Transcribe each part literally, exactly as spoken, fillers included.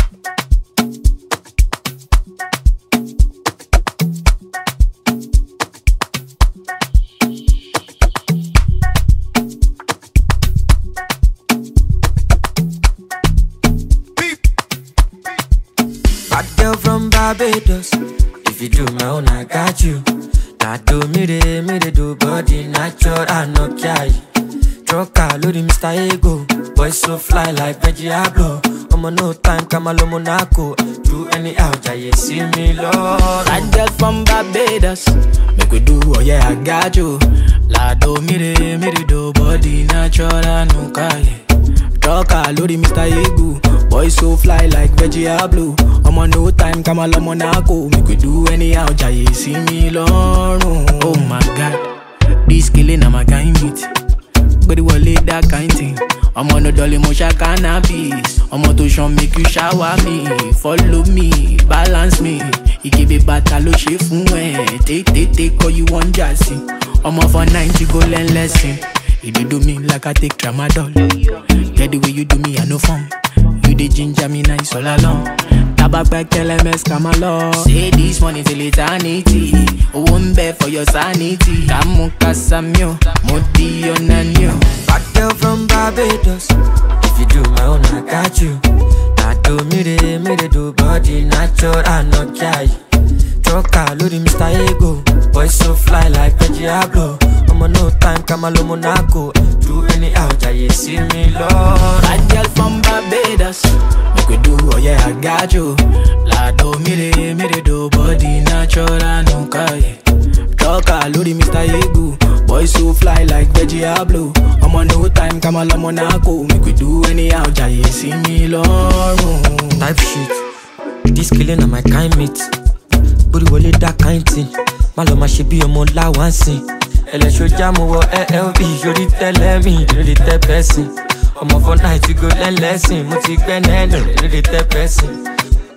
Barbados. If you do my own, I got you. Now do me de, me de do body natural, I no care. Trucker, load Mister Ego. Boy so fly like Reggie Abloh. I'm on no time, come along Monaco. Do any out, you see me, Lord. I just from Barbados. Make we do, oh yeah, I got you. La do me de, me de do body natural, I no care. Trucker, load Mister Ego. Boy so fly like Reggie Abloh. I'm on no time, come along Monaco. Make we do anyhow, you see me, Lord. Oh my God, this killing I'm a kind meet. But it will lead that kind thing. I'm on a dolly motion cannabis. I'm on to show make you shower me. Follow me, balance me. You give it battle, she fun. Take, take, take, all you want, Jassy. I'm off for ninety, go learn lesson. You do me like I take tramadol. Get the way you do me, I no fun. You the ginger me nice all along. Tabak back L M S come along. Say this money till eternity. Won't bear for your sanity. Kamu kasamyo, modi onanyo. Bad girl from Barbados. If you do my own, I got you. Now do me de, me de do body natural, I no care. Trucker, load Mister Ego. Boy so fly like Reggie Abloh. I'm on no time, come along Monaco. Do any out, you see me, Lord. Bad girl from Barbados. Make we do, oh yeah, I got you. La do me de, me de do body natural, I no care. Trucker, load Mister Ego. Boy so fly like Reggie Abloh. I'm on no time, come along Monaco. Make we do anyhow, you see me, Lord. Type shit. This killing on my kind meat. Booty will lead that kind thing. Maloma she be a more la one sing. Elle show jam over L B. You did tell me, you did tell person. I'm off for night, you go learn lesson. Muti grenade, you did tell person.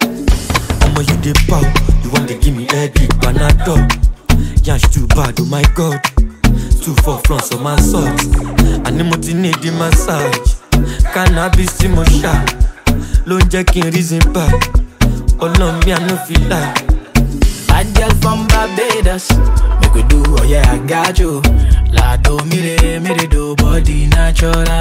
I'm a you the pow. You want to give me a big panadol. Yansh too bad, oh my God. Too far fronts of my socks. I need muti need the massage. Cannabis in my shot. Lone jacking reason back. Oh no, me I no feel like. Bad girl from Barbados. Make we do, oh yeah, I got you. La do me de, me de do body natural.